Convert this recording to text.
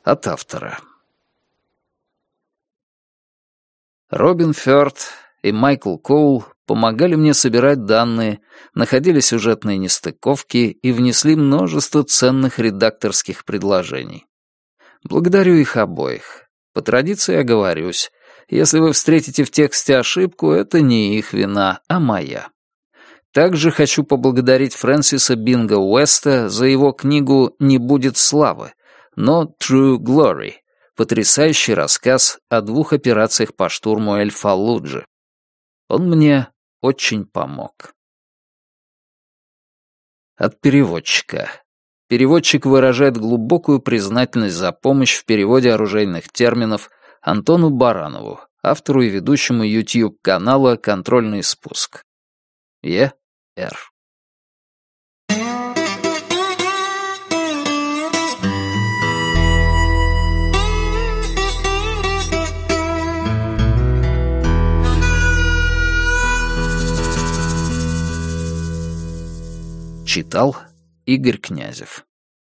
От автора. Робин Фёрд и Майкл Коул помогали мне собирать данные, находили сюжетные нестыковки и внесли множество ценных редакторских предложений. Благодарю их обоих. По традиции оговорюсь. Если вы встретите в тексте ошибку, это не их вина, а моя. Также хочу поблагодарить Фрэнсиса Бинга Уэста за его книгу «Не будет славы», но «True Glory», потрясающий рассказ о 2 операциях по штурму Эль-Фаллуджи. Он мне очень помог. От переводчика. Переводчик выражает глубокую признательность за помощь в переводе оружейных терминов Антону Баранову, автору и ведущему YouTube-канала «Контрольный спуск». Е.Р. Читал Игорь Князев.